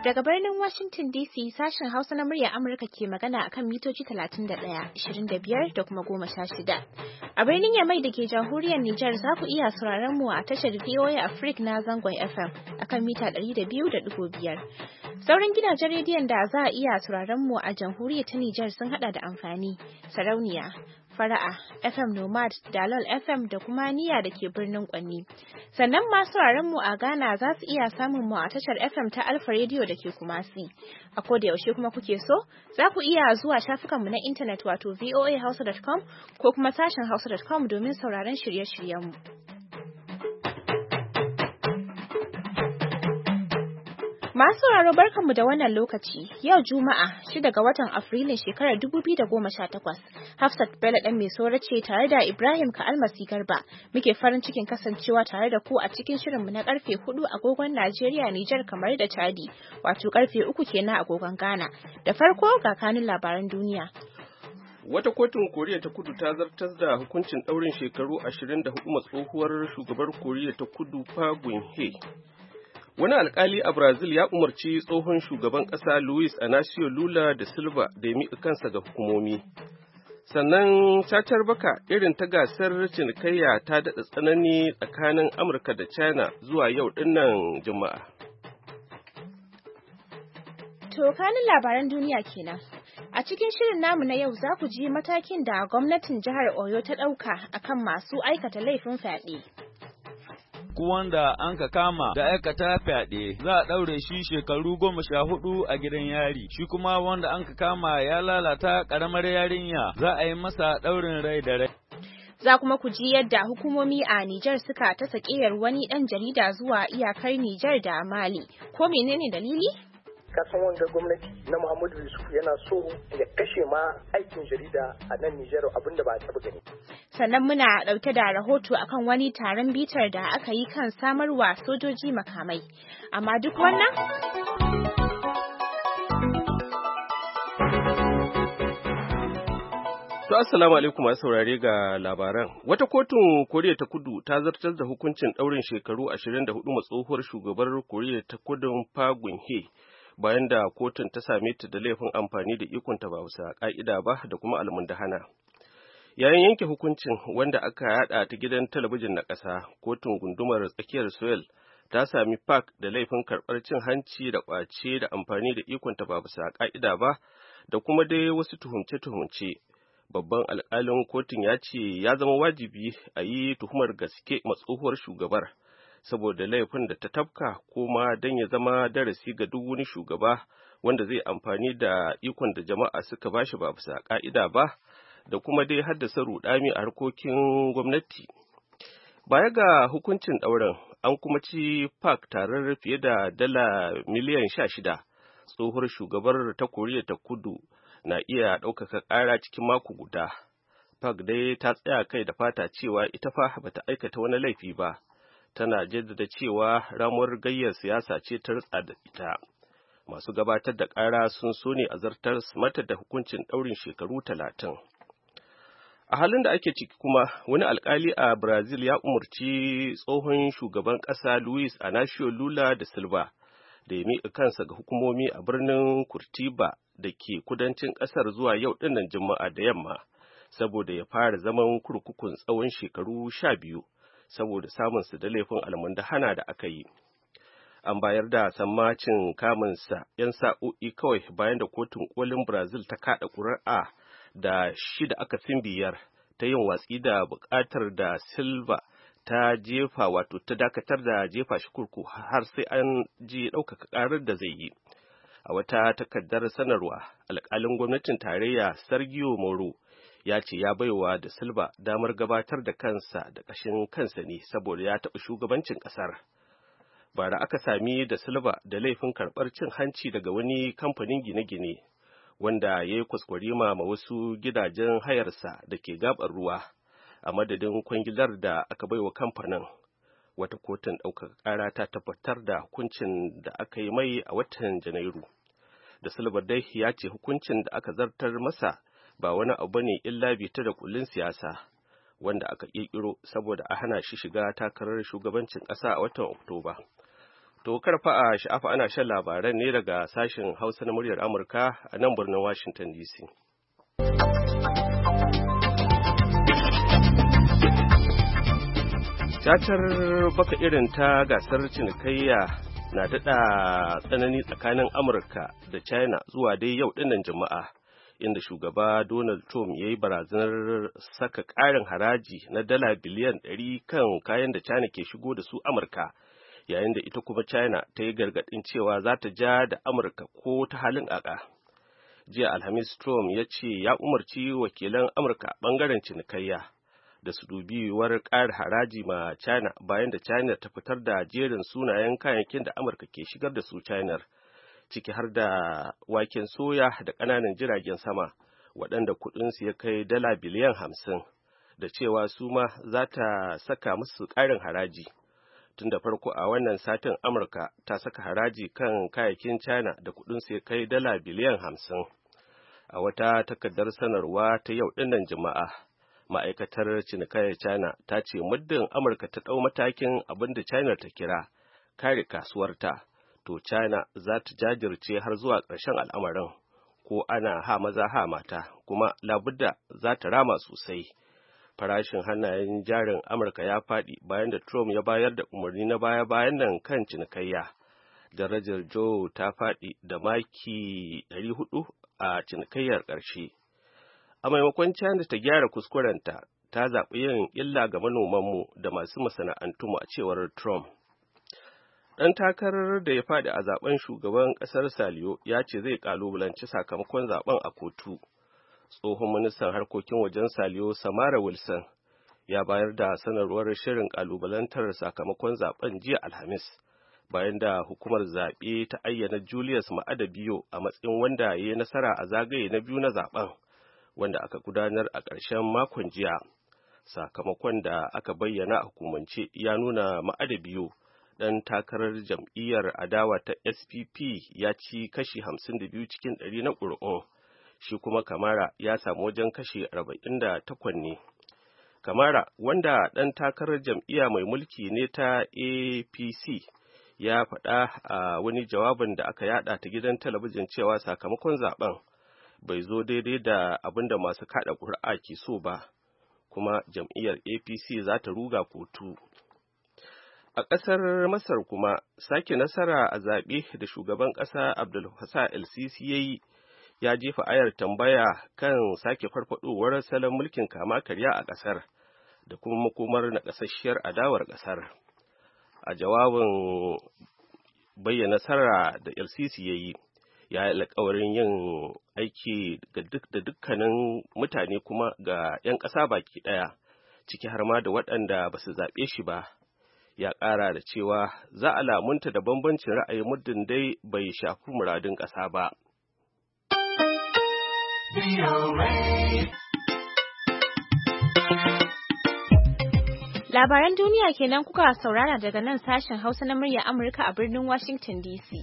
Daga birnin Washington DC sashen Hausa na murya Amurka ke magana akan mitoci 31, 25 da kuma 16. A birnin Yamai da ke jamhuriyar Nijar za ku iya sauraron mu a tashar VOA Africa na zangon FM akan mita 200.5. Sauran gidajen rediyon da za a iya sauraron mu a jamhuriyar ta Nijar sun hada da amfani, sarauniya, Fara'a, FM Nomad, Dalol FM da kuma Niyya da ke birnin Kwanni. Sannan masu sauraron mu a Ghana za su iya samun mu a tashar FM ta Alfa Radio da ke Kumasi. A koda yaushe kuma kuke so, za ku iya zuwa shafukan mu na intanet wato voahausa.com ko kuma sashen hausa.com domin sauraron shirye-shiryen mu. Masu sauraro barkanmu da wannan lokaci, yau Juma'a 6 ga watan Afrilun shekarar 2018, Hafsat Bello ɗan mai sora ce tare da Ibrahim Ka'almasi Garba, muke farin cikin kasancewa tare da ku a cikin shirinmu na karfe 4 agogon Najeriya, Nijar kamar da Chadi, wato karfe 3 kenan agogon Ghana. Da farko ga kanun labaran duniya. Wata kotun Koriya ta Kudu ta zartar da hukuncin ɗaurin shekaru 24 tsohuwar shugabar Koriya ta Kudu Park Geun-hye. Wani alkali a Brazil ya umarci tsohon shugaban ƙasa Luiz Inácio Lula da Silva da ya miƙa kansa ga hukumomi. Sannan cacar baka irin ta gasar cinikayya ta daɗa tsanani tsakanin Amurka da China zuwa yau ɗinnan Juma'a. To kanin labaran duniya kenan. A cikin shirin namu na yau za ku ji matakin da gwamnatin jihar Oyo ta ɗauka akan masu aikata laifin fyaɗe. Wanda an ka kama da aikata fyaɗe za a ɗaure shi shekaru 14 a gidan yari, shi kuma wanda an ka kama ya lalata ƙaramar yarinya za a yi masa ɗaurin rai da rai. Za kuma ku ji yadda hukumomi a Nijar suka ta sakiyar wani ɗan jarida zuwa iyakar Nijar da Mali. Ko menene dalili? Kasan wanga gwamnati na Muhammadu Yusuf yana so ya kashe ma aikin jarida a nan Nijar abinda ba a taɓa gani. Sannan muna ɗauke da rahoto akan wani taron bitar da aka yi kan samarwa sojoji makamai. Amma duk wannan? To assalamu alaikum masu saurare ga labaran. Wata kotun Koriya ta Kudu ta zartar da hukuncin ɗaurin shekaru 24 ma tsohuwar shugabar Koriya ta Kudu Park Geun-hye bayan da kotun ta same ta da laifin amfani da ikonta ba bisa ƙa'ida ba da kuma almundahana. Yayin yanke hukuncin wanda aka yada ta gidan talabijin na ƙasa, kotun gundumar tsakiyar Seoul ta sami Park da laifin karɓar cin hanci da ƙwace da amfani da ikonta ba bisa ƙa'ida ba da kuma dai wasu tuhumce-tuhumce. Babban alƙalin kotun ya ce ya zama wajibi a yi tuhumar gaske matsohuwar shugabar saboda laifin da ta tafka kuma don ya zama darasi ga duk wani shugaba wanda zai amfani da ikon da jama'a suka bashi ba bisa ƙa'ida ba. Da kuma dai haddasa rudami a harkokin gwamnati. Baya ga hukuncin ɗaurin, an kuma ci Park tarar fiye da dala miliyan 16. Tsohuwar shugabar ta Koriya ta Kudu na iya ɗaukaka ƙara cikin mako guda. Park dai ta tsaya kai da fata cewa ita fa bata aikata wani laifi ba. Tana jaddada cewa ramuwar gayyar siyasa ce ta ritsa da ita. Masu gabatar da ƙara sun so ne a zartar mata da hukuncin ɗaurin shekaru 30. A halin da ake ciki kuma, wani alkali a Brazil ya umarci tsohon shugaban ƙasa Luiz Inácio Lula da Silva da ya miƙa kansa ga hukumomi a birnin Curitiba da ke kudancin ƙasar zuwa yau ɗinnan Juma'a da yamma, saboda ya fara zaman kurkukun tsawon shekaru 12 saboda samunsa da laifin almundahana da aka yi. An bayar da sammacin kamunsa 'yan sa'o'i kawai bayan da kotun kolin Brazil ta kaɗa ƙuri'a da 6-5 ta yin watsi da buƙatar da Silva ta jefa wato ta dakatar da jefa shi kurkuku har sai an ji ɗaukaka ƙarar da zai yi. A wata takardar sanarwa, alƙalin gwamnatin tarayya Sergio Moro ya ce ya baiwa da Silva damar gabatar da kansa da ƙashin kansa ne saboda ya taɓa shugabancin ƙasar. Bara aka sami da Silva da laifin karɓar cin hanci daga wani kamfanin gine-gine wanda ya yi kwaskwarima ma wasu gidajen hayarsa da ke gabar ruwa a madadin kwangilar da aka baiwa kamfanin. Wata kotun ɗaukaka ƙara ta tabbatar da hukuncin da aka yi mai a watan Janairu. Da Silva dai ya ce hukuncin da aka zartar masa ba wani abu ne illa bita da kullun siyasa wanda aka ƙirƙiro saboda a hana shi shiga takarar shugabancin ƙasa a watan Oktoba. To karfa a sha'afa ana shan labaran ne daga sashen Hausa na muryar Amurka a nan birnin Washington DC. Cacar baka irin ta gasar cinikayya na daɗa tsanani tsakanin Amurka da China zuwa dai yau ɗinnan Juma'a, inda shugaba Donald Trump ya yi barazanar saka ƙarin haraji na dala biliyan 100 kan kayan da China ke shigo da su Amurka, yayin da ita kuma China ta yi gargaɗin cewa za ta ja da Amurka ko ta halin ƙaƙa. Jiya Alhamis Trump ya ce ya umarci wakilan Amurka ɓangaren cinikayya da su dubi yiwuwar ƙara haraji ma China bayan da China ta fitar da jerin sunayen kayayyakin da Amurka ke shigar da su China, ciki har da waken soya da ƙananan jiragen sama waɗanda kuɗinsu ya kai dala biliyan 50, da cewa su ma za ta saka musu ƙarin haraji. Tun da farko a wannan satin Amurka ta saka haraji kan kayayyakin China da kuɗinsu ya kai dala biliyan 50. A wata takardar sanarwa ta yau ɗinnan Juma'a, ma'aikatar cinikayyar China ta ce muddin Amurka ta ɗau matakin abin da China ta kira kare kasuwarta, to China za ta jajirce har zuwa ƙarshen al'amarin, ko ana ha maza ha mata, kuma labudda za ta rama sosai. Farashin hannayen jarin Amurka ya faɗi bayan da Trump ya bayar da umarni na baya-bayan nan kan cinikayya. Darajar Joe ta faɗi da maki 400 a cinikayyar ƙarshe. A maimakon China ta gyara kuskurenta, ta zaɓi yin illa ga manomanmu da masu masana'antunmu a cewar Trump. Ɗan takarar da ya faɗi a zaben shugaban ƙasar Saliyo ya ce zai ƙalubalanci sakamakon zaben a kotu. Tsohon ministan harkokin wajen Saliyo Samara Wilson ya bayar da sanarwar shirin ƙalubalantar sakamakon zaben jiya Alhamis, bayan da hukumar zaɓe ta ayyana Julius Maada Bio a matsayin wanda ya yi nasara a zagaye na biyu na zaben, wanda aka gudanar a ƙarshen makon jiya. Sakamakon da aka bayyana a hukumance ya nuna Maada Bio, ɗan takarar jam'iyyar adawa ta SPP, ya ci kashi 52 cikin 100 na ƙuri'un, shi kuma Kamara ya samu wajen kashi 48 ne. Kamara, wanda ɗan takarar jam'iyya mai mulki ne ta APC, ya faɗa a wani jawabin da aka yada ta gidan talabijin cewa sakamakon zaben bai zo daidai da abin da masu kaɗa ƙuri'a ke so ba, kuma jam'iyyar APC za ta ruga kotu. A ƙasar Masar kuma, sake nasara a zaɓe da shugaban ƙasa Abdul Fattah el-Sisi ya yi, ya jefa ayar tambaya kan sake farfadowar salon mulkin kama karya a ƙasar da kuma makomar naƙasasshiyar adawar ƙasar. A jawabin bayyana nasara da el-Sisi ya yi, ya yi alƙawarin yin aiki da dukkanin mutane kuma ga 'yan ƙasa baki ɗaya, ciki har ma da waɗanda ba su zaɓe shi ba. Ya ƙara da cewa za a lamunta da bambancin ra'ayi muddin dai bai shafi muradun ƙasa ba. Labaran duniya kenan kuka saurara daga nan sashen Hausa na murya Amurka a birnin Washington DC.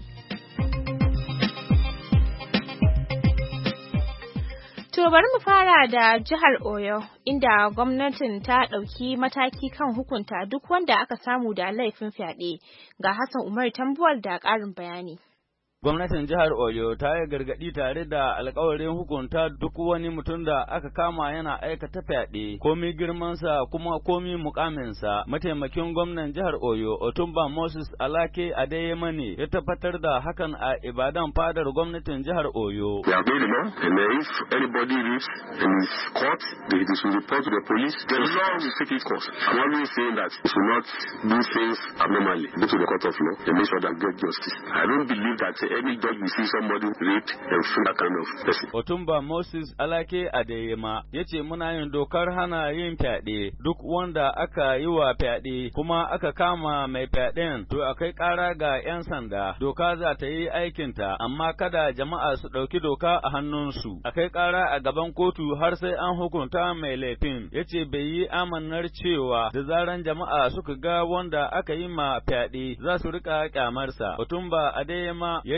To bari mu fara da jihar Oyo, inda gwamnatin ta ɗauki mataki kan hukunta duk wanda aka samu da laifin fyaɗe. Ga Hassan Umar Tambuwal da ƙarin bayani. Gwamnatin jihar Oyo ta yi gargaɗi tare da alkawarin hukunta duk wani mutum da aka kama yana aikata fyaɗe, komi girmansa kuma komi mukaminsa. Mataimakin gwamnan jihar Oyo, Otumba Moses Alake Adeyemane, ya tabbatar da hakan a Ibadan fadar gwamnatin jihar Oyo. We are going to and if anybody lives in his court, they should report to the police. The law will take its course. I'm always saying that we should not do things abnormally. Go to the court of law and make sure that get justice. I don't believe that any dog we see somebody raped and feel that kind of person. Otumba Moses Alake Adeyema ya ce muna yin dokar hana yin fyaɗe, duk wanda aka yi wa fyaɗe kuma aka kama mai fyaɗen to akai ƙara ga 'yan sanda, doka za ta yi aikinta, amma kada jama'a su ɗauki doka a hannunsu. Akai ƙara a gaban kotu har sai an hukunta mai laifin. Ya ce bai yi amannar cewa da zaran jama'a suka ga wanda aka yi ma fyaɗe za su rika kyamarsa. Otumba Adeyema ya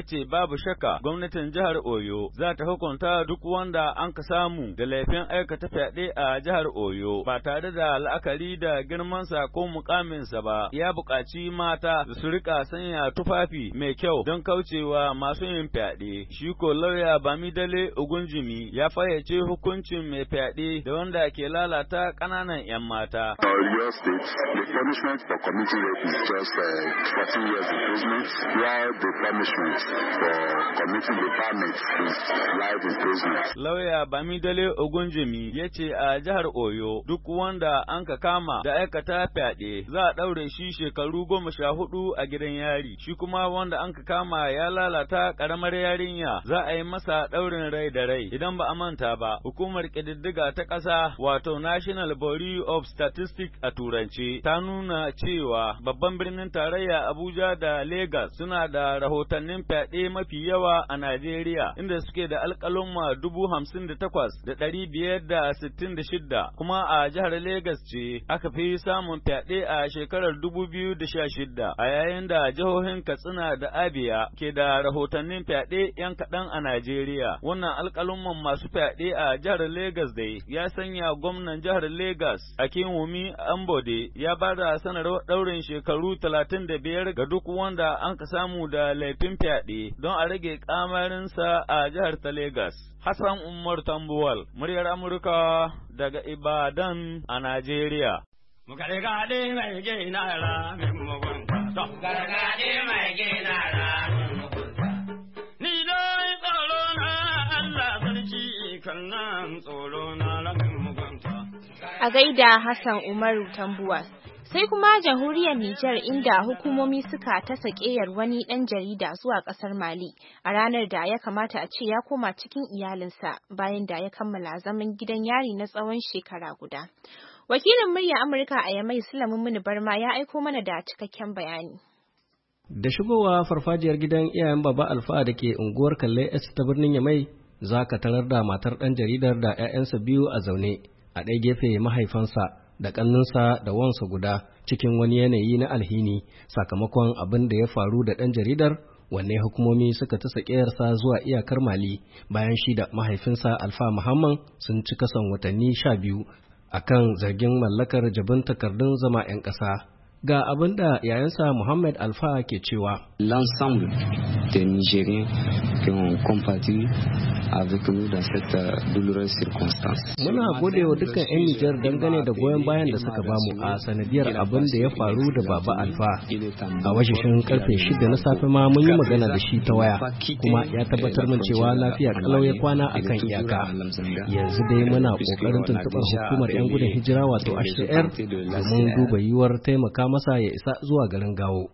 ce babu shakka gwamnatin jihar Oyo za ta hukunta duk wanda an ka samu da laifin aikata fyaɗe a jihar Oyo ba tare da la'akari da girmansa ko mukaminsa ba. Ya buƙaci mata da su rika sanya tufafi mai kyau don kaucewa masu yin fyaɗe. Shi ko lauya Bamidele Ogunjimi ya fayyace hukuncin mai fyaɗe da wanda ke lalata ƙananan 'yan mata. Oyo State, the punishment for committing rape is just 14 years imprisonment, while the punishment for committing defilement is life imprisonment. Lauya Bamidele Ogunjimi ya ce a jihar Oyo duk wanda an ka kama da aikata fyaɗe za a ɗaure shi shekaru 14 a gidan yari. Shi kuma wanda an ka kama ya lalata ƙaramar yarinya za a yi masa ɗaurin rai da rai. Idan ba a manta ba, hukumar ƙididdiga ta ƙasa wato National Bureau of Statistics a Turance ta nuna cewa babban birnin tarayya Abuja da Lagos suna da rahotannin fyaɗe mafi yawa a Najeriya, inda suke da alƙalumma 58,566, kuma a jihar Lagos ce aka fi samun fyaɗe a shekarar 2016, a yayin da jihohin Katsina da Abia ke da rahotannin fyaɗe 'yan kaɗan a Najeriya. Wannan alƙalumman masu fyaɗe a jihar Lagos dai ya sanya gwamnan jihar Lagos Akinwumi Ambode ya ba da sanarwar ɗaurin shekaru 35 ga duk wanda an ka samu da laifin fyaɗe don a rage ƙamarinsa a jihar ta Lagos. Hassan Umar Tambuwal, muryar Amurka daga Ibadan a Najeriya. Gargaɗe mai gina ra min mugunta. Gargaɗe mai gina ra min mugunta. Ni dai tsoro na Allah sarki kan nan tsoro na ra min mugunta. A gaida Hassan Umaru Tambuwal. Sai kuma jamhuriyar Nijar inda hukumomi suka ta sakeyar wani ɗan jarida zuwa ƙasar Mali a ranar da ya kamata a ce ya koma cikin iyalinsa bayan da ya kammala zaman gidan yari na tsawon shekara guda. Wakilin murya Amurka a Yamai Sulaiman Muni Barma ya aiko mana da cikakken bayani. Da shigowa farfajiyar gidan iyayen Baba Alfa da ke unguwar Kalle S ta birnin Yamai, za ka tarar da matar ɗan jaridar da 'ya'yansa biyu a zaune, a ɗaya gefe mahaifansa da ƙanninsa da wansa guda cikin wani yanayi na alhini sakamakon abin da ya faru da ɗan jaridar, wanne hukumomi suka ta sakeyarsa zuwa iyakar Mali bayan shi da mahaifinsa Alfa Muhammad sun ci kason watanni 12 akan zargin mallakar jabin takardun zama 'yan ƙasa. Ga abin da yayansa Muhammad Alfa ke cewa. L'ensemble des Nigériens qui ont compati avec nous dans cette douloureuse circonstance. Muna gode wa dukkan 'yan Nijar dangane da goyon bayan da suka bamu a sanadiyar abin da ya faru da Baba Alfa. A washeshin karfe 6 na safe ma mun yi magana da shi ta waya, kuma ya tabbatar min cewa lafiya kalau ya kwana akan iyaka. Yanzu dai muna kokarin tuntuɓar hukumar 'yan gudun hijira wato HCR domin duba yiwuwar taimaka masa ya isa zuwa garin Gawo.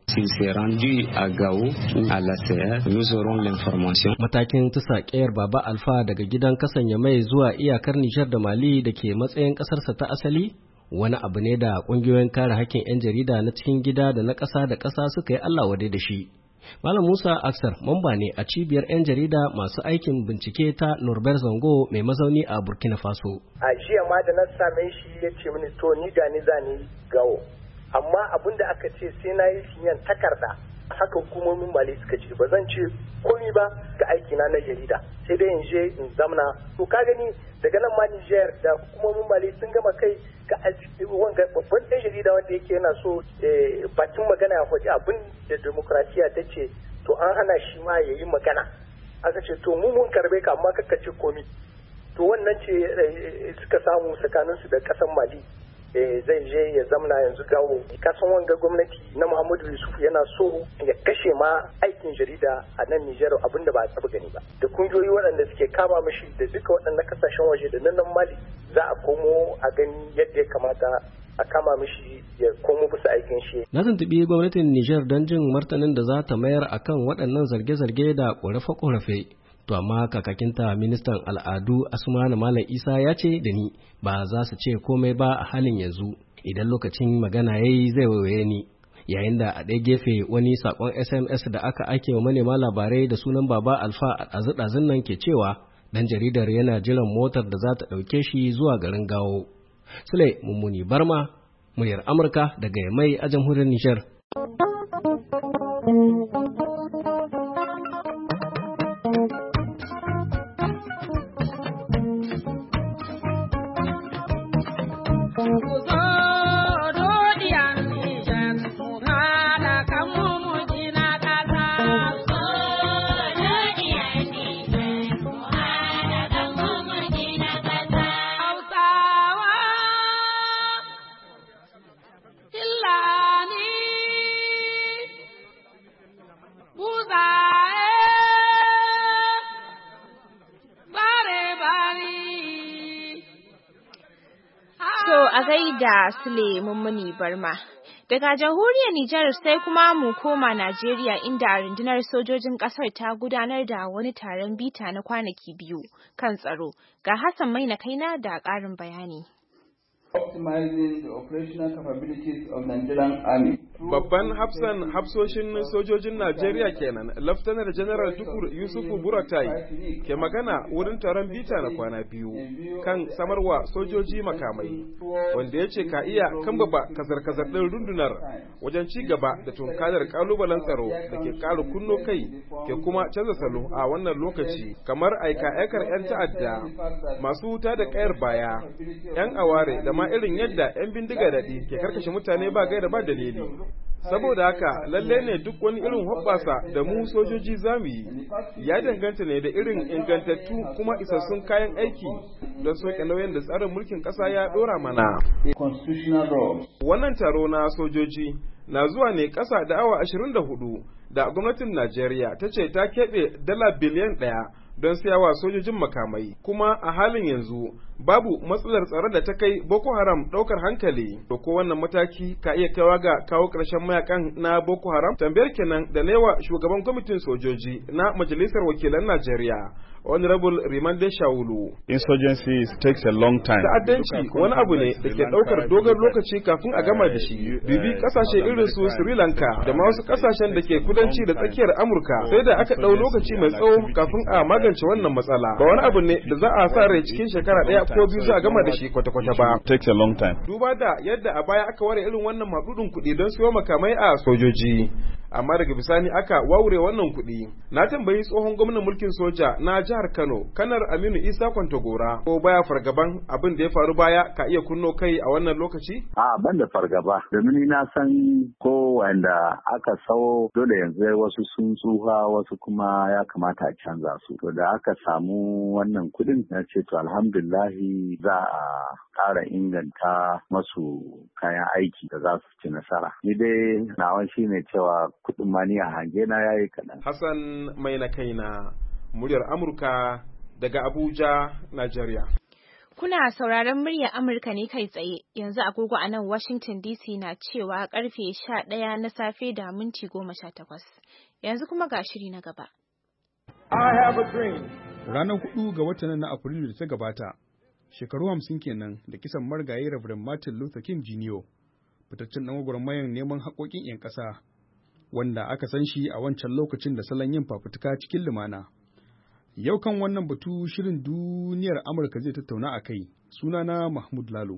Matakin tusa ƙeyar Baba Alfa daga gidan kasan Yamai zuwa iyakar Nijar da Mali da ke matsayin ƙasarsa ta asali wani abu ne da ƙungiyoyin kare hakkin 'yan jarida na cikin gida da na ƙasa da ƙasa suka yi Allah wadai da shi. Malam Musa Aksar mamba ne a cibiyar 'yan jarida masu aikin bincike ta Norbert Zango mai mazauni a Burkina Faso. A jiya ma da na same shi ya ce mini to ni gani zani Gawo. Amma abin da aka ce sai na yi sinyan takarda haka hukumomin Mali suka ce ba zan ce komi ba ga aikina na jarida sai dai in je in zamna. To ka gani daga nan ma Niger da hukumomin Mali sun gama kai ga wanga babban ɗan jarida wanda yake yana so bakin magana ya faɗi abin da demokrasiya ta ce to an hana shi ma ya yi magana. Aka ce to mu mun karbe ka amma kaka ce komi. To wannan ce suka samu tsakaninsu da ƙasar Mali. Zai je ya zamna yanzu Gawo. Kasan wanga gwamnati na Muhammadu Yusuf yana so ya kashe ma aikin jarida a nan Nijar abinda ba a taba gani ba. Da kungiyoyi waɗanda suke kama mishi da duka waɗannan kasashen waje da nan Mali za a komo a gani yadda ya kamata a kama mishi ya komo bisa aikin shi. Na tuntuɓi gwamnatin Nijar don jin martanin da za ta mayar akan waɗannan zarge-zarge da ƙorafe-ƙorafe. To amma kakakinta ministan al'adu Asmanu Malam Isa ya ce da ni ba za su ce komai ba a halin yanzu, idan lokacin magana yayi zai waiwaye ni. Yayin da a ɗaya gefe wani sakon SMS da aka ake wa manema labarai da sunan Baba Alfa a ɗazu-ɗazun nan ke cewa dan jaridar yana jiran motar da za ta ɗauke shi zuwa garin Gawo. Sule Mummuni Barma, muryar Amurka daga Yamai a jamhuriyar Nijar. a gaida Sule Mummuni Barma. Daga jamhuriyar Nijar sai kuma mu koma Najeriya inda rundunar sojojin kasar ta gudanar da wani taron bita na kwanaki 2 kan tsaro. Ga Hassan Maina Kaina da ƙarin bayani. Optimizing the operational capabilities of Nigerian Army. Babban hafsoshin sojojin Najeriya kenan, Laftanar General Tukur Yusufu Buratai ke magana wurin taron bita na kwana 2 kan samarwa sojoji makamai, wanda ya ce ka iya kambaba kazar-kazar ɗin rundunar wajen ci gaba da tunkarar kalubalen tsaro da ke ƙara kunno kai ke kuma canza salo a wannan lokaci, kamar aika-aikar 'yan ta'adda, masu wuta da ƙayar baya, 'yan aware da ma irin yadda 'yan bindiga daɗi ke karkashe mutane ba gaira ba dalili. Saboda haka lalle ne duk wani irin hoɓɓasa da mu sojoji zamu yi ya danganta ne da irin ingantattu kuma isassun kayan aiki don soke nauyin da tsarin mulkin ƙasa ya ɗora mana. Wannan taro na sojoji na zuwa ne ƙasa da awa 24 da gwamnatin Najeriya ta ce ta keɓe dala biliyan 1 don siyawa sojojin makamai, kuma a halin yanzu babu matsalar tsaro da ta kai Boko Haram ɗaukar hankali. To ko wannan mataki ka iya kaiwa ga kawo ƙarshen mayakan na Boko Haram? Tambayar kenan da newa shugaban kwamitin sojoji na Majalisar Wakilan Najeriya, Honorable Rimande Shawulu. Insurgency takes a long time. Ta'addanci wani abu ne da ke ɗaukar dogon lokaci kafin a gama da shi. Bibi ƙasashe irin su Sri Lanka da ma wasu ƙasashen da ke kudanci da tsakiyar Amurka sai da aka ɗau lokaci mai tsawo kafin a magance wannan matsala. Ba wani abu ne da za a sa rai cikin shekara 1 ko 2 za a gama da shi kwata-kwata ba. Takes a long time. Duba da yadda a baya aka ware irin wannan maɗuɗin kuɗi don siyo makamai a sojoji, amma daga bisani aka waure wannan kuɗi. Na tambayi tsohon gwamnan mulkin soja na jihar Kano, Kanar Aminu Isa Kwantagora, ko baya fargaban abin da ya faru baya ka iya kunno kai a wannan lokaci? A ban da fargaba, domin na san ko wanda aka sawo dole yanzu wasu sun tsufa wasu kuma ya kamata a canza su. To da aka samu wannan kuɗin na ce to alhamdulillahi za a ƙara inganta masu kayan aiki da za su ci nasara. Ni dai nawan shine cewa kuɗin mani a hange na yayi kaɗan. Hassan Maina Kaina, muryar Amurka daga Abuja, Najeriya. Kuna sauraron muryar Amurka ne kai tsaye, yanzu agogo a nan Washington DC na cewa karfe 11 na safe da minti 18. Yanzu kuma ga shiri na gaba. Ranar 4 ga watan na Afrilu da ta gabata, shekaru 50 kenan da kisan marigayi Reverend Martin Luther King Jr., fitaccen ɗan gwagwarmayar neman haƙoƙin 'yan ƙasa, wanda aka san shi a wancan lokacin da salon yin fafutuka cikin lumana. Yau kan wannan batu shirin duniyar Amurka zai tattauna a kai. Sunana Mahmud Lalo.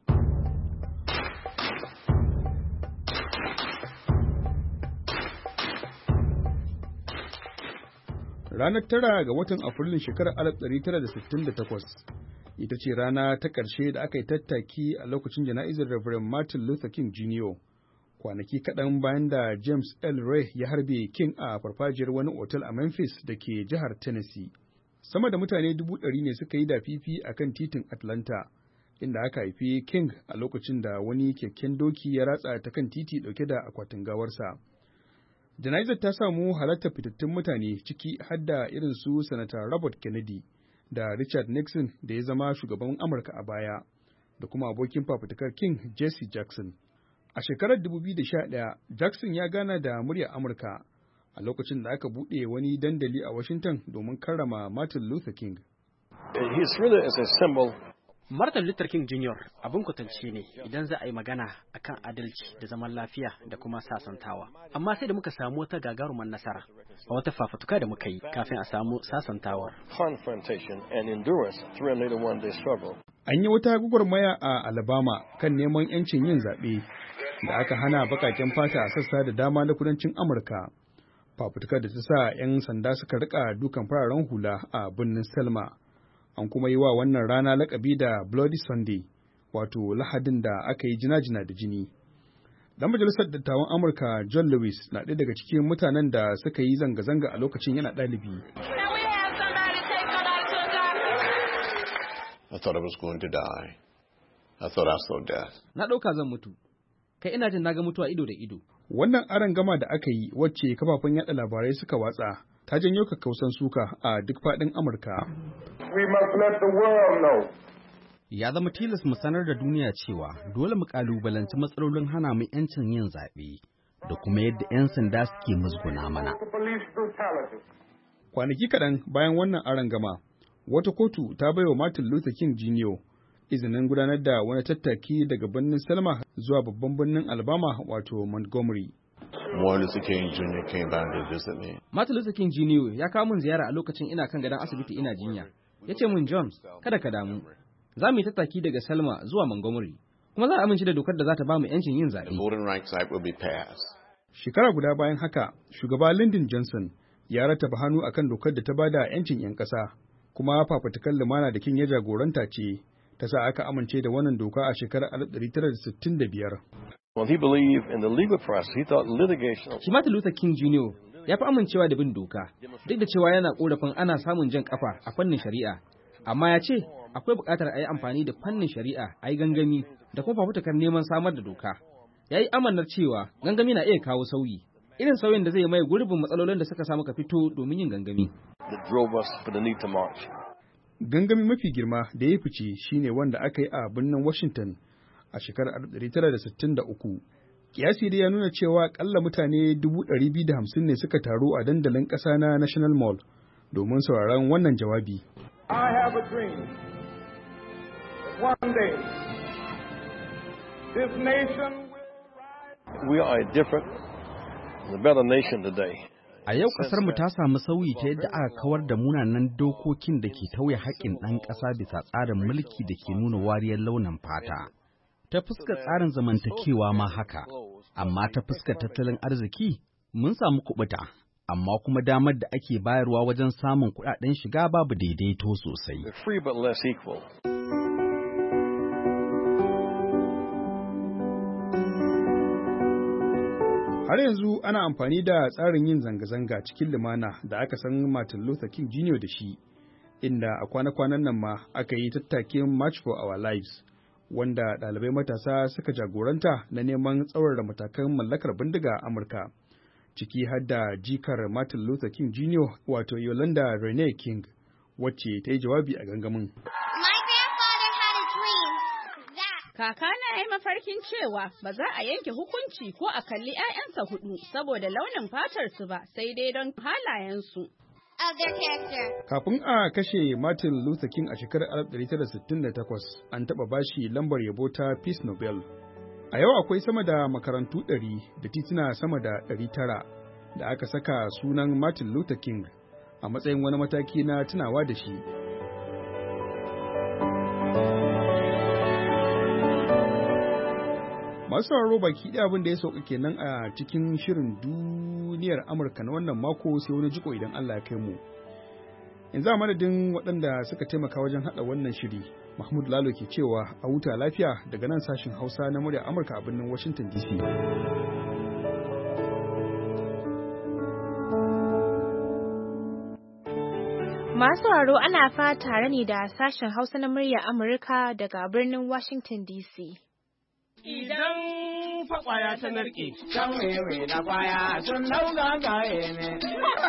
Ranar 9 ga watan Afrilun shekarar 1968 ita ce rana ta ƙarshe da aka yi tattaki a lokacin jana'izar Reverend Martin Luther King Jr. kwanaki kaɗan bayan da James L. Ray ya harbe King a farfajiyar wani otal a Memphis da ke jihar Tennessee. Sama da mutane 100,000 ne suka yi da fifi a kan titin Atlanta, inda aka haifi King a lokacin da wani keken doki ya ratsa ta kan titi ɗauke da akwatin gawarsa. Jana'izar ta samu halartar fitattun mutane ciki har da irin su Sanata Robert Kennedy da Richard Nixon da ya zama shugaban Amurka a baya, da kuma abokin fafutukar King Jesse Jackson. A shekarar 2011, Jackson ya gana da muryar Amurka a lokacin da aka buɗe wani dandali a Washington domin karrama Martin Luther King. Martin Luther King Jr. abin kwatance ne idan za a yi magana akan adalci da zaman lafiya da kuma sasantawa. Amma sai da muka samu wata gagarumar nasara a wata fafutuka da muka yi kafin a samu sasantawar. An yi wata gwagwarmaya a Alabama kan neman 'yancin yin zaɓe da aka hana baƙaƙen fata a sassa da dama na kudancin Amurka. Fafutukar da ta sa 'yan sanda suka rika dukan fararen hula a birnin Selma. An kuma yi wa wannan rana lakabi da Bloody Sunday, wato Lahadin da aka yi jina-jina da jini. Dan majalisar dattawan Amurka John Lewis na ɗaya daga cikin mutanen da suka yi zanga-zanga a lokacin yana ɗalibi. Na ɗauka zan mutu. Kai ina jin naga mutuwa ido da ido. Wannan arangama da aka yi wacce kafafen yaɗa labarai suka watsa ta janyo kakkausan suka a duk faɗin Amurka. Ya zama tilas mu sanar da duniya cewa dole mu kalubalanci matsalolin hana mu 'yancin yin zaɓe da kuma yadda 'yan sanda suke musguna mana. Kwanaki kaɗan bayan wannan arangama, wata kotu ta baiwa Martin Luther King Jr. izinin gudanar da wani tattaki daga birnin Selma zuwa babban birnin Alabama wato Montgomery. Martin Luther King Jr. came by to visit me. Martin Luther King Jr. ya kawo min ziyara a lokacin ina kan gadon asibiti ina jinya. Ya ce min, John, kada ka damu. Za mu yi tattaki daga Selma zuwa Montgomery, kuma za a amince da dokar da za ta ba mu 'yancin yin zaɓe. Shekara guda bayan haka, shugaba Lyndon Johnson ya rattaba hannu akan dokar da ta bada 'yancin 'yan ƙasa, kuma fafutukar lumana da King ya jagoranta ce ta sa aka amince da wannan doka a shekarar 1965. Shi Martin Luther King Jr. ya fi amincewa da bin doka, duk da cewa yana korafin ana samun jan kafa a fannin shari'a, amma ya ce akwai buƙatar a yi amfani da fannin shari'a a yi gangami da kuma fafutukar neman samar da doka. Ya yi amanar cewa gangami na iya kawo sauyi, irin sauyin da zai mai gurbin matsalolin da suka samu ka fito domin yin gangami. Gangami mafi girma da ya fice shine wanda aka yi a birnin Washington a shekarar 1963. Kiyasi dai ya nuna cewa ƙalla mutane 250,000 ne suka taru a dandalin ƙasa na National Mall domin sauraron wannan jawabi. I have a dream that one day this nation will rise. We are a different, a better nation today. A yau ƙasarmu ta samu sauyi ta yadda aka kawar da munanan dokokin da ke tauye haƙƙin ɗan ƙasa bisa tsarin mulki da ke nuna wariyar launin fata. Ta fuskar tsarin zamantakewa ma haka, amma ta fuskar tattalin arziki mun samu kuɓuta, amma kuma damar da ake bayarwa wajen samun kuɗaɗen shiga babu daidaito sosai. Har yanzu ana amfani da tsarin yin zanga-zanga cikin lumana da aka san Martin Luther King Jr. da shi, inda a kwana-kwanan nan ma aka yi tattakin March for Our Lives, wanda ɗalibai matasa suka jagoranta na neman tsaurara matakan mallakar bindiga a Amurka, ciki har da jikar Martin Luther King Jr. wato Yolanda Renee King, wacce ta yi jawabi a gangamin. Kakana ya yi mafarkin cewa ba za a yanke hukunci ko a kalli 'ya'yansa hudu saboda launin fatarsu ba, sai dai don halayensu. Kafin a kashe Martin Luther King a shekarar 1968, an taɓa bashi lambar yabo ta Peace Nobel. A yau akwai sama da makarantu 100 da tituna sama da 900 da aka saka sunan Martin Luther King a matsayin wani mataki na tunawa da shi. Masu sauraro baki ɗaya abin da ya sauka kenan a cikin shirin duniyar Amurka na wannan mako, sai wani jiko idan Allah ya kai mu. Yanzu a madadin waɗanda suka taimaka wajen haɗa wannan shiri, Mahmud Lalo ke cewa a huta lafiya daga nan sashin Hausa na muryar Amurka a birnin Washington DC. Masu sauraro ana tare ne da sashen Hausa na muryar Amurka daga birnin Washington DC. Idan faƙwaya ta narke, can wewe na kwaya sun lauga gaye ne.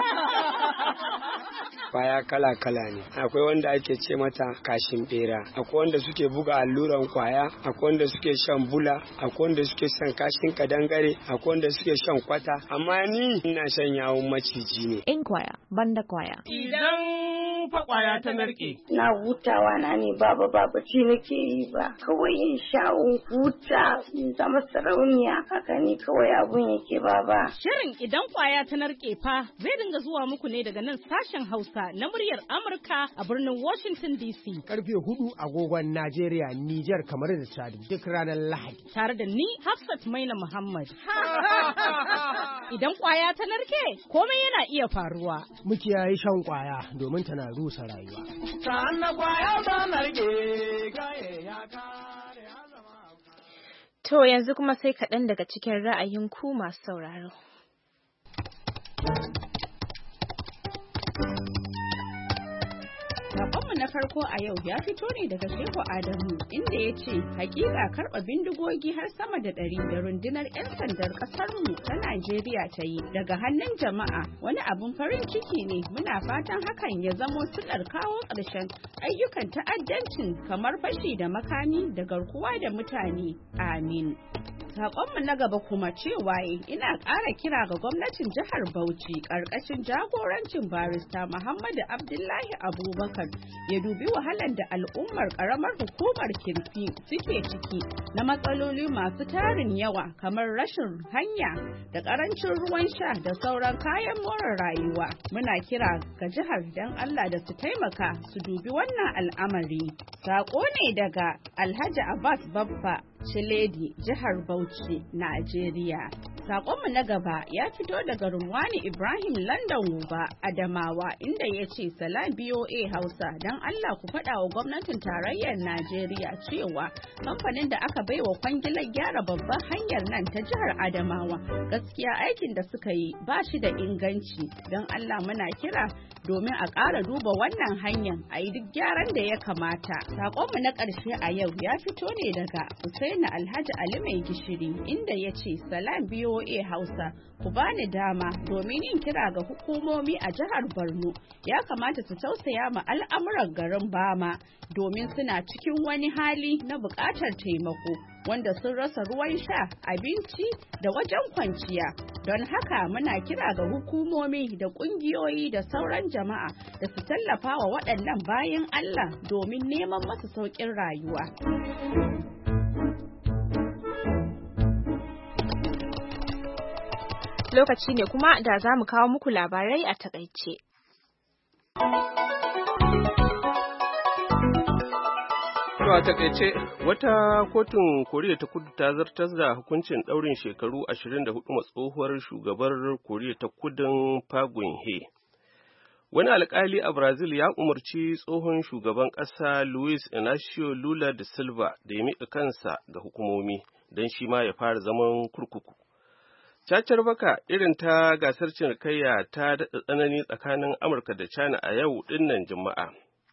Kwaya kala-kala ne, akwai wanda ake ce mata kashin bera, akwai wanda suke buga alluran kwaya, akwai wanda suke shan bula, akwai wanda suke shan kashin kadangare, akwai wanda suke shan kwata, amma ni ina shan yawon maciji ne. In kwaya, banda kwaya. Idan faƙwaya ta narke. Na hutawa na ne baba ci nake yi ba, kawai in sha'un huta in zama sarauniya, haka ne kawai abun yake baba. Shirin idan kwaya ta narke fa zai dinga zuwa muku ne daga nan sashen Hausa na muryar Amurka a birnin Washington DC. Karfe 4 agogon Najeriya, Nijar, kamar da Chad duk ranar Lahadi. Tare da ni Hafsat Maina Muhammad. Idan kwaya ta narke, komai yana iya faruwa. Mu kiyaye shan kwaya domin tana rusa rayuwa. To yanzu kuma sai kaɗan daga cikin ra'ayin ku masu sauraro. Saƙonmu na farko a yau ya fito ne daga Shehu Adamu inda ya ce hakika karɓa bindigogi har sama da 100 da rundunar 'yan sandar ƙasarmu ta Najeriya ta yi daga hannun jama'a wani abun farin ciki ne. Muna fatan hakan ya zamo silar kawo ƙarshen ayyukan ta'addancin kamar fashi da makami da garkuwa da mutane. Amin. Sakonmu na gaba kuma cewa ina ƙara kira ga gwamnatin jihar Bauchi ƙarƙashin jagorancin barista Muhammadu Abdullahi Abubakar ya dubi wahalar da al'ummar ƙaramar hukumar Kirfi suke ciki na matsaloli masu tarin yawa kamar rashin hanya da ƙarancin ruwan sha da sauran kayan more rayuwa. Muna kira ga jihar don Allah da su taimaka su dubi wannan al'amari. Sako ne daga Alhaji Abbas Baffa Chiledi, jihar Bauchi, Najeriya. Sakonmu na gaba ya fito daga Rumwani Ibrahim London Wuba, Adamawa, inda ya ce Salam BOA Hausa don Allah ku faɗa wa gwamnatin tarayyar Najeriya cewa kamfanin da aka baiwa kwangilar gyara babban hanyar nan ta jihar Adamawa gaskiya aikin da suka yi ba shi da inganci. Don Allah muna kira domin a ƙara duba wannan hanyar a yi duk gyaran da ya kamata. Sakonmu na ƙarshe a yau ya fito ne daga Usaini Alhaji Ali Mai Gishiri inda ya ce Salam BOA Hausa ku bani dama domin yin kira ga hukumomi a jihar Borno ya kamata su tausaya ma al'amuran garin Bama domin suna cikin wani hali na buƙatar taimako wanda sun rasa ruwan sha, abinci da wajen kwanciya. Don haka muna kira ga hukumomi da ƙungiyoyi da sauran jama'a da su tallafa wa waɗannan bayan Allah domin neman masu sauƙin rayuwa. Lokaci ne kuma da za mu kawo muku labarai a takaice. To a takaice wata kotun Koriya ta Kudu ta zartar da hukuncin ɗaurin shekaru 24 ma tsohuwar shugabar Koriya ta Kudun Park Geun-hye. Wani alkali a Brazil ya umarci tsohon shugaban ƙasa Luiz Inacio Lula da Silva da ya miƙa kansa ga hukumomi don shi ma ya fara zaman kurkuku. Cacar baka irin ta gasar cinikayya ta daɗa tsanani tsakanin Amurka da China a yau ɗinnan Juma'a.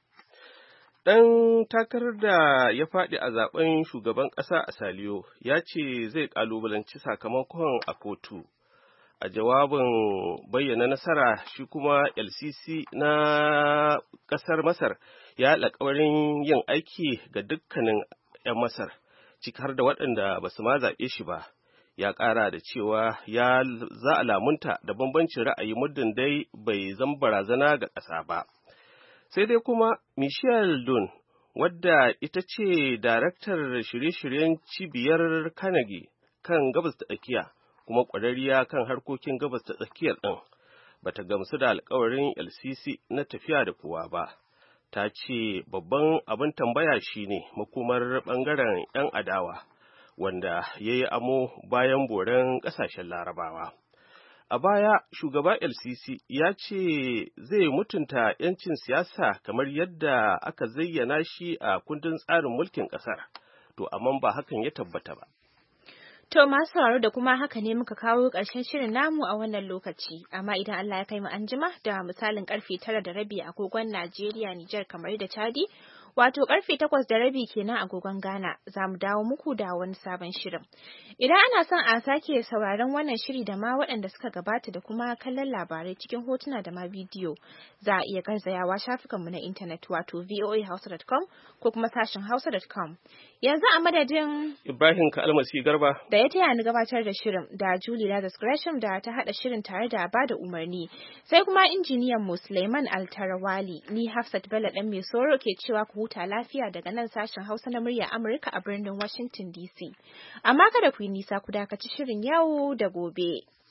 Ɗan takarar da ya faɗi a zaben shugaban ƙasa a Saliyo ya ce zai ƙalubalanci sakamakon a kotu. A jawabin bayyana nasara shi kuma LCC na ƙasar Masar ya alƙawarin yin aiki ga dukkanin 'yan Masar, ciki har da waɗanda ba su ma zaɓe shi ba. Ya ƙara da cewa za a lamunta da bambancin ra'ayi muddin dai bai zama barazana ga ƙasa ba. Sai dai kuma Michelle Dunn, wadda ita ce daraktar shirye-shiryen cibiyar Carnegie kan gabas ta tsakiya kuma ƙwararriya kan harkokin gabas ta tsakiyar ɗin, bata gamsu da alkawarin LCC na tafiya da kowa ba. Ta ce babban abin tambaya shine makomar ɓangaren 'yan adawa, wanda ya yi amo bayan boren ƙasashen Larabawa. A baya, shugaba LCC ya ce zai mutunta 'yancin siyasa kamar yadda aka zayyana shi a kundin tsarin mulkin ƙasar, to amma ba hakan ya tabbata ba. To masu sauraro da kuma haka ne muka kawo ƙarshen shirin namu a wannan lokaci, amma idan Allah ya kai mu anjima da misalin karfe 9:30 agogon Najeriya, Nijar, kamar da Chadi, wato karfe 8:30 kenan agogon Ghana, za mu dawo muku da wani sabon shirin. Idan ana son a sake sauraron wannan shiri da ma waɗanda suka gabata da kuma kallon labarai cikin hotuna da ma bidiyo, za a iya garzayawa shafukanmu na intanet wato voahausa.com ko kuma sashin hausa.com. Yanzu a madadin Ibrahim Kalmasi Garba da ya taya ni gabatar da shirin da Julie Lazarus Gresham da ta haɗa shirin tare da bada umarni, sai kuma injiniyan mu Suleiman Altarawali, ni Hafsat Bello ɗan mai soro ke cewa ku huta lafiya daga nan sashen Hausa na murya Amurka a birnin Washington DC. Amma kada ku yi nisa, ku dakaci shirin yau da gobe.